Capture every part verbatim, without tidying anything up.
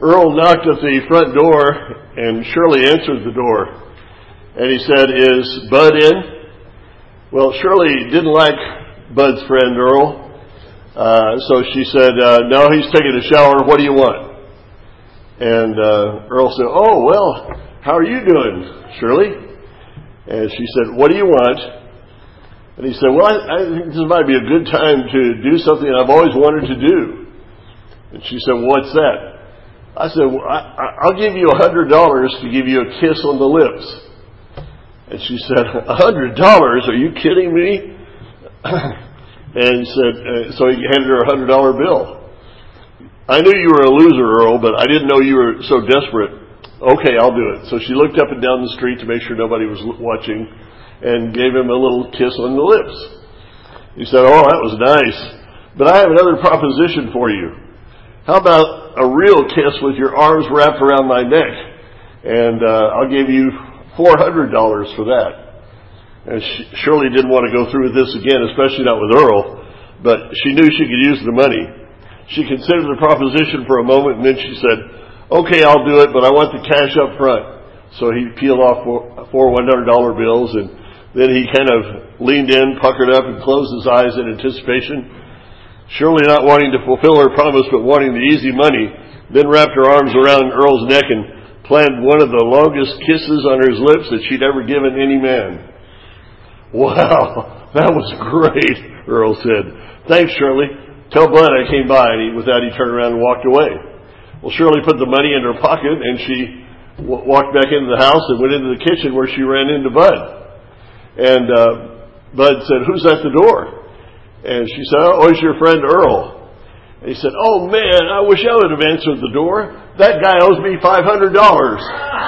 Earl knocked at the front door, and Shirley answered the door. And he said, "Is Bud in?" Well, Shirley didn't like Bud's friend, Earl. Uh, so she said, uh, "No, he's taking a shower. What do you want?" And uh, Earl said, "Oh, well, how are you doing, Shirley?" And she said, "What do you want?" And he said, "Well, I, I think this might be a good time to do something I've always wanted to do." And she said, "Well, what's that?" I said, "Well, I, I'll give you a hundred dollars to give you a kiss on the lips." And she said, "A hundred dollars? Are you kidding me?" And he said, uh, so he handed her a hundred dollar bill. "I knew you were a loser, Earl, but I didn't know you were so desperate." "Okay, I'll do it." So she looked up and down the street to make sure nobody was watching and gave him a little kiss on the lips. He said, "Oh, that was nice. But I have another proposition for you. How about a real kiss with your arms wrapped around my neck? And uh, I'll give you four hundred dollars for that." And she, Shirley didn't want to go through with this again, especially not with Earl, but she knew she could use the money. She considered the proposition for a moment, and then she said, "Okay, I'll do it, but I want the cash up front." So he peeled off four, four one hundred dollar bills, and then he kind of leaned in, puckered up, and closed his eyes in anticipation. Shirley, not wanting to fulfill her promise, but wanting the easy money, then wrapped her arms around Earl's neck and planned one of the longest kisses on his lips that she'd ever given any man. "Wow, that was great," Earl said. "Thanks, Shirley. Tell Bud I came by." And he, with that, he turned around and walked away. Well, Shirley put the money in her pocket, and she w- walked back into the house and went into the kitchen where she ran into Bud. And uh, Bud said, "Who's at the door?" And she said, "Oh, it's your friend Earl." And he said, "Oh, man, I wish I would have answered the door. That guy owes me five hundred dollars.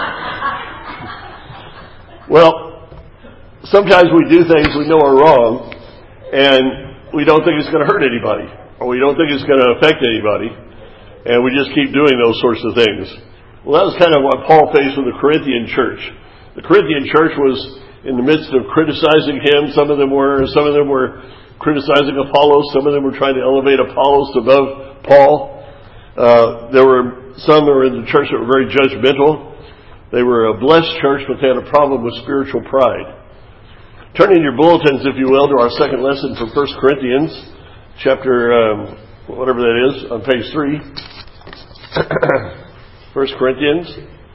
Well, sometimes we do things we know are wrong, and we don't think it's going to hurt anybody, or we don't think it's going to affect anybody, and we just keep doing those sorts of things. Well, that was kind of what Paul faced with the Corinthian church. The Corinthian church was in the midst of criticizing him. Some of them were, some of them were criticizing Apollos. Some of them were trying to elevate Apollos above Paul. Uh, there were some that were in the church that were very judgmental. They were a blessed church, but they had a problem with spiritual pride. Turn in your bulletins, if you will, to our second lesson from First Corinthians, chapter, um, whatever that is, on page three. First Corinthians.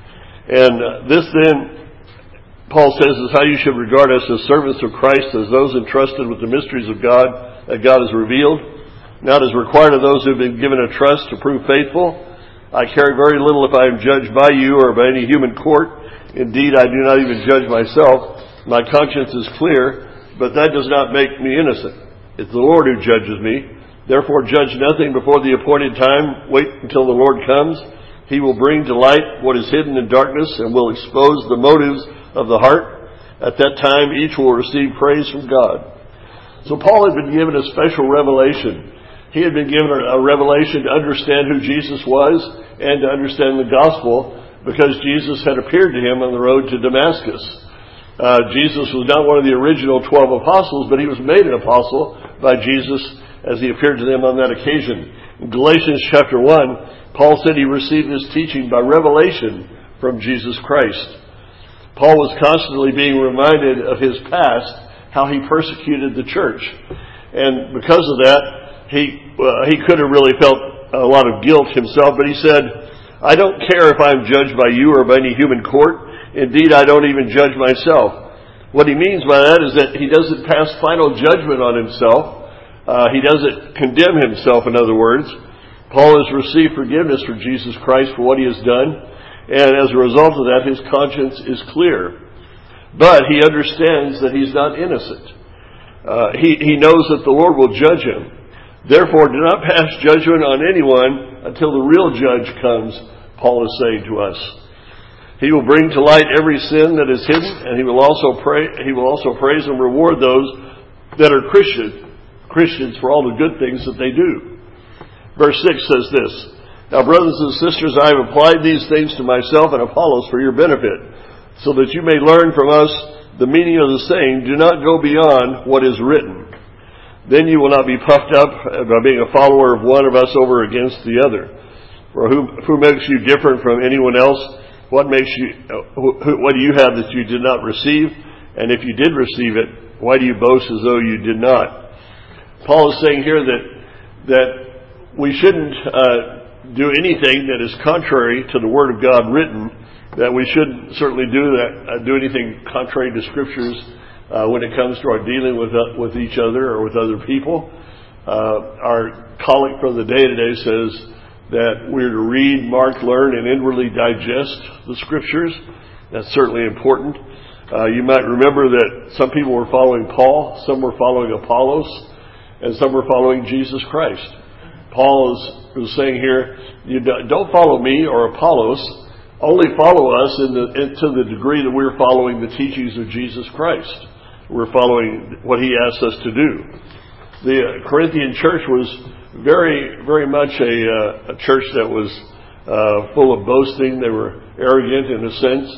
And uh, this then, Paul says, is how you should regard us as servants of Christ, as those entrusted with the mysteries of God that God has revealed. Now it is required of those who have been given a trust to prove faithful. I care very little if I am judged by you or by any human court. Indeed, I do not even judge myself. My conscience is clear, but that does not make me innocent. It's the Lord who judges me. Therefore, judge nothing before the appointed time. Wait until the Lord comes. He will bring to light what is hidden in darkness and will expose the motives of the heart. At that time, each will receive praise from God. So Paul had been given a special revelation. He had been given a revelation to understand who Jesus was and to understand the gospel, because Jesus had appeared to him on the road to Damascus. Uh, Jesus was not one of the original twelve apostles, but he was made an apostle by Jesus as he appeared to them on that occasion. In Galatians chapter one, Paul said he received his teaching by revelation from Jesus Christ. Paul was constantly being reminded of his past, how he persecuted the church. And because of that, he, uh, he could have really felt a lot of guilt himself, but he said, "I don't care if I'm judged by you or by any human court. Indeed, I don't even judge myself." What he means by that is that he doesn't pass final judgment on himself. Uh, he doesn't condemn himself, in other words. Paul has received forgiveness from Jesus Christ for what he has done, and as a result of that, his conscience is clear. But he understands that he's not innocent. Uh, he, he knows that the Lord will judge him. Therefore, do not pass judgment on anyone until the real judge comes, Paul is saying to us. He will bring to light every sin that is hidden, and he will also pray, he will also praise and reward those that are Christian, Christians for all the good things that they do. Verse six says this, "Now, brothers and sisters, I have applied these things to myself and Apollos for your benefit, so that you may learn from us the meaning of the saying, do not go beyond what is written. Then you will not be puffed up by being a follower of one of us over against the other. For who, who makes you different from anyone else? What makes you, who, what do you have that you did not receive? And if you did receive it, why do you boast as though you did not? Paul is saying here that, that we shouldn't, uh, do anything that is contrary to the Word of God written, that we shouldn't certainly do that, uh, do anything contrary to Scriptures, uh, when it comes to our dealing with, uh, with each other or with other people. Uh, our collect for the day today says that we're to read, mark, learn, and inwardly digest the Scriptures. That's certainly important. Uh, you might remember that some people were following Paul, some were following Apollos, and some were following Jesus Christ. Paul is, is saying here, you don't follow me or Apollos, only follow us in the, in, to the degree that we're following the teachings of Jesus Christ. We're following what he asks us to do. The Corinthian church was very, very much a, uh, a church that was uh, full of boasting. They were arrogant in a sense.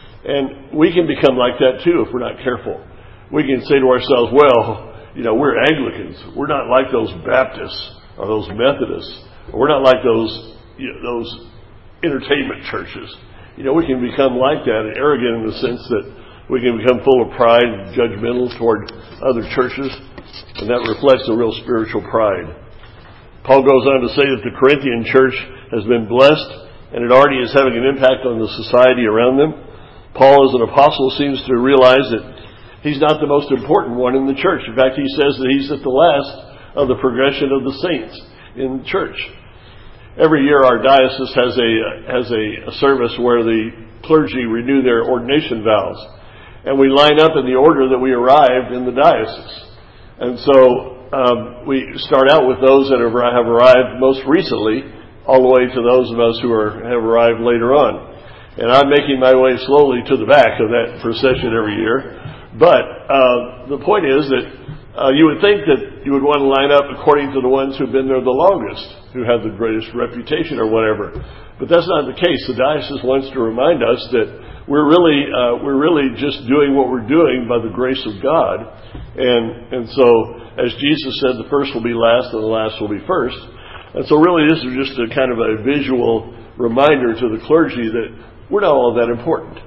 And we can become like that too if we're not careful. We can say to ourselves, well, you know, we're Anglicans. We're not like those Baptists or those Methodists. Or we're not like those, you know, those entertainment churches. You know, we can become like that, arrogant in the sense that we can become full of pride and judgmental toward other churches. And that reflects a real spiritual pride. Paul goes on to say that the Corinthian church has been blessed and it already is having an impact on the society around them. Paul, as an apostle, seems to realize that he's not the most important one in the church. In fact, he says that he's at the last of the progression of the saints in the church. Every year our diocese has a has a, a service where the clergy renew their ordination vows. And we line up in the order that we arrived in the diocese. And so Um, we start out with those that have, have arrived most recently, all the way to those of us who are, have arrived later on. And I'm making my way slowly to the back of that procession every year. But uh, the point is that uh, you would think that you would want to line up according to the ones who've been there the longest, who have the greatest reputation or whatever. But that's not the case. The diocese wants to remind us that we're really uh, we're really just doing what we're doing by the grace of God. And and so, as Jesus said, the first will be last and the last will be first. And so really this is just a kind of a visual reminder to the clergy that we're not all that important.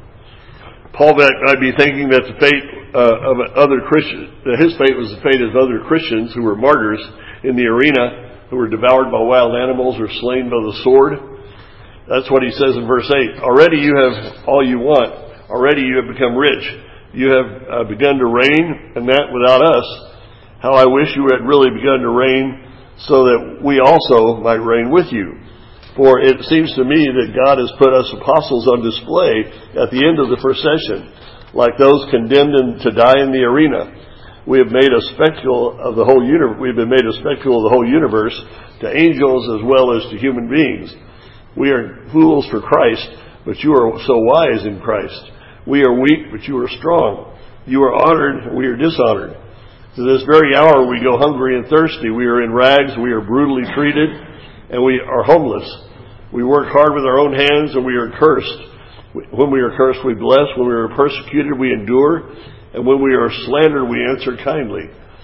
Paul might be thinking that the fate uh, of other Christians, that his fate was the fate of other Christians who were martyrs in the arena, who were devoured by wild animals or slain by the sword. That's what he says in verse eight. Already you have all you want. Already you have become rich. You have uh, begun to reign, and that without us. How I wish you had really begun to reign so that we also might reign with you. For it seems to me that God has put us apostles on display at the end of the procession, like those condemned in, to die in the arena. We have made a spectacle of the whole universe. We've been made a spectacle of the whole universe to angels as well as to human beings. We are fools for Christ, but you are so wise in Christ. We are weak, but you are strong. You are honored, we are dishonored. To this very hour we go hungry and thirsty. We are in rags, we are brutally treated, and we are homeless. We work hard with our own hands, and we are cursed. When we are cursed, we bless. When we are persecuted, we endure. And when we are slandered, we answer kindly.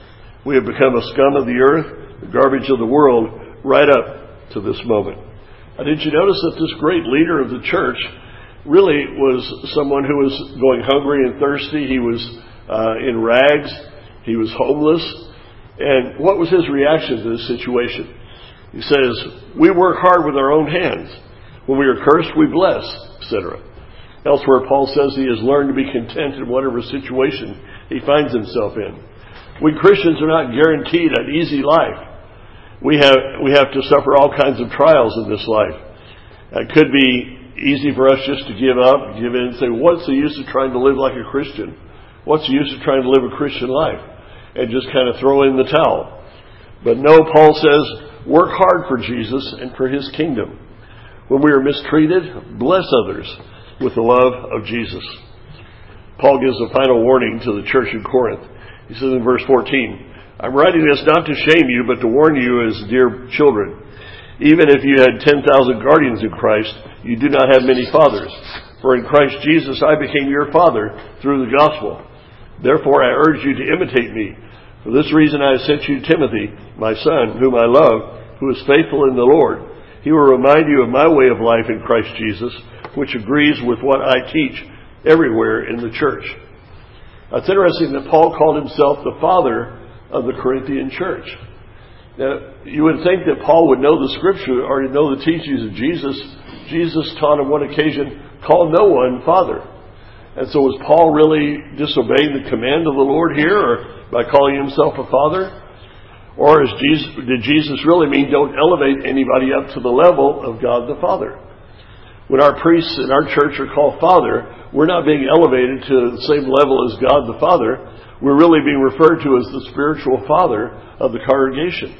We have become a scum of the earth, the garbage of the world, right up to this moment. Now, did you notice that this great leader of the church really was someone who was going hungry and thirsty? He was uh, in rags. He was homeless. And what was his reaction to this situation? He says, we work hard with our own hands. When we are cursed, we bless, et cetera. Elsewhere, Paul says he has learned to be content in whatever situation he finds himself in. We Christians are not guaranteed an easy life. We have we have to suffer all kinds of trials in this life. It could be easy for us just to give up, give in, and say, what's the use of trying to live like a Christian? What's the use of trying to live a Christian life? And just kind of throw in the towel. But no, Paul says, work hard for Jesus and for his kingdom. When we are mistreated, bless others with the love of Jesus. Paul gives a final warning to the church in Corinth. He says in verse fourteen, I'm writing this not to shame you, but to warn you as dear children. Even if you had ten thousand guardians in Christ, you do not have many fathers. For in Christ Jesus I became your father through the gospel. Therefore I urge you to imitate me. For this reason I have sent you Timothy, my son, whom I love, who is faithful in the Lord. He will remind you of my way of life in Christ Jesus, which agrees with what I teach everywhere in the church. Now, it's interesting that Paul called himself the father of the Corinthian church. Now, you would think that Paul would know the Scripture or know the teachings of Jesus. Jesus taught on one occasion, call no one father. And so was Paul really disobeying the command of the Lord here, or by calling himself a father? Or is Jesus, did Jesus really mean don't elevate anybody up to the level of God the Father? When our priests in our church are called Father, we're not being elevated to the same level as God the Father. We're really being referred to as the spiritual father of the congregation.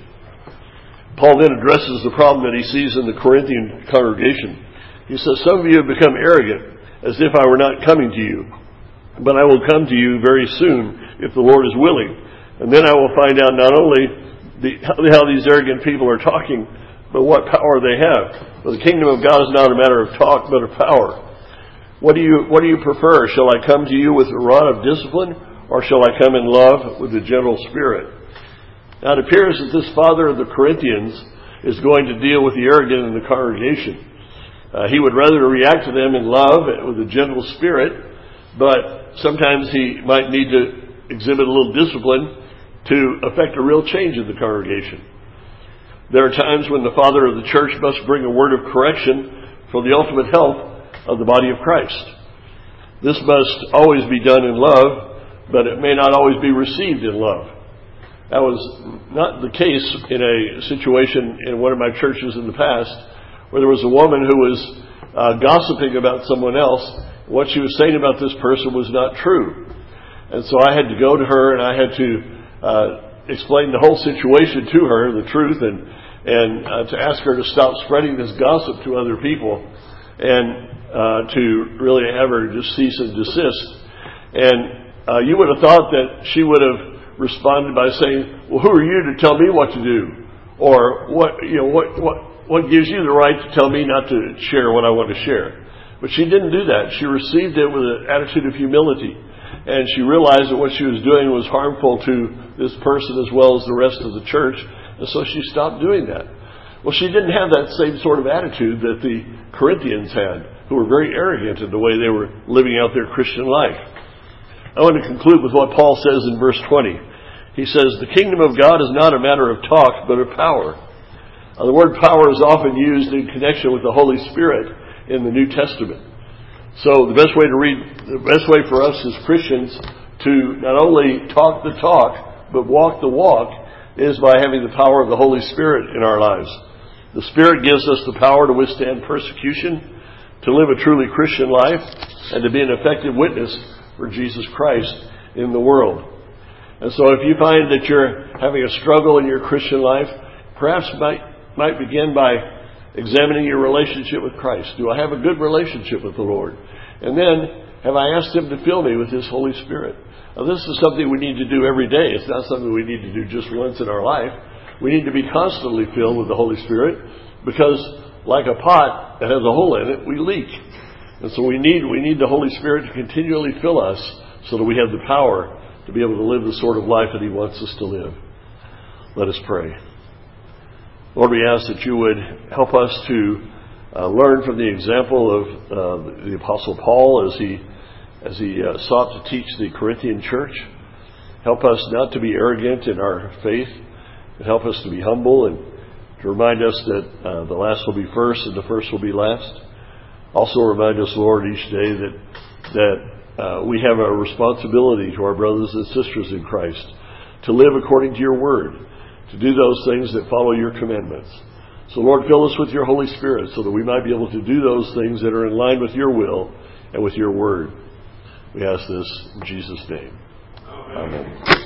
Paul then addresses the problem that he sees in the Corinthian congregation. He says, some of you have become arrogant, as if I were not coming to you. But I will come to you very soon, if the Lord is willing. And then I will find out not only the, how these arrogant people are talking, but what power they have. For the kingdom of God is not a matter of talk, but of power. What do you, what do you prefer? Shall I come to you with a rod of discipline, or shall I come in love with a gentle spirit? Now, it appears that this father of the Corinthians is going to deal with the arrogant in the congregation. Uh, he would rather react to them in love with a gentle spirit, but sometimes he might need to exhibit a little discipline to effect a real change in the congregation. There are times when the father of the church must bring a word of correction for the ultimate health of the body of Christ. This must always be done in love, but it may not always be received in love. That was not the case in a situation in one of my churches in the past, where there was a woman who was uh, gossiping about someone else. What she was saying about this person was not true. And so I had to go to her and I had to uh, explain the whole situation to her, the truth, and, and uh, to ask her to stop spreading this gossip to other people and uh, to really have her just cease and desist. And uh, you would have thought that she would have responded by saying, well, who are you to tell me what to do? Or what, you know, what, what, what gives you the right to tell me not to share what I want to share? But she didn't do that. She received it with an attitude of humility. And she realized that what she was doing was harmful to this person as well as the rest of the church. And so she stopped doing that. Well, she didn't have that same sort of attitude that the Corinthians had, who were very arrogant in the way they were living out their Christian life. I want to conclude with what Paul says in verse twenty. He says, the kingdom of God is not a matter of talk, but of power. Now, the word power is often used in connection with the Holy Spirit in the New Testament. So the best way to read, the best way for us as Christians to not only talk the talk, but walk the walk, is by having the power of the Holy Spirit in our lives. The Spirit gives us the power to withstand persecution, to live a truly Christian life, and to be an effective witness for Jesus Christ in the world. And so if you find that you're having a struggle in your Christian life, perhaps might might begin by examining your relationship with Christ. Do I have a good relationship with the Lord? And then, have I asked Him to fill me with His Holy Spirit? Now, this is something we need to do every day. It's not something we need to do just once in our life. We need to be constantly filled with the Holy Spirit, because like a pot that has a hole in it, we leak. And so we need we need the Holy Spirit to continually fill us so that we have the power to be able to live the sort of life that He wants us to live. Let us pray. Lord, we ask that you would help us to uh, learn from the example of uh, the Apostle Paul as he as he uh, sought to teach the Corinthian church. Help us not to be arrogant in our faith, and help us to be humble and to remind us that uh, the last will be first and the first will be last. Also remind us, Lord, each day that that uh, we have a responsibility to our brothers and sisters in Christ to live according to your word, to do those things that follow your commandments. So, Lord, fill us with your Holy Spirit so that we might be able to do those things that are in line with your will and with your word. We ask this in Jesus' name. Amen. Amen.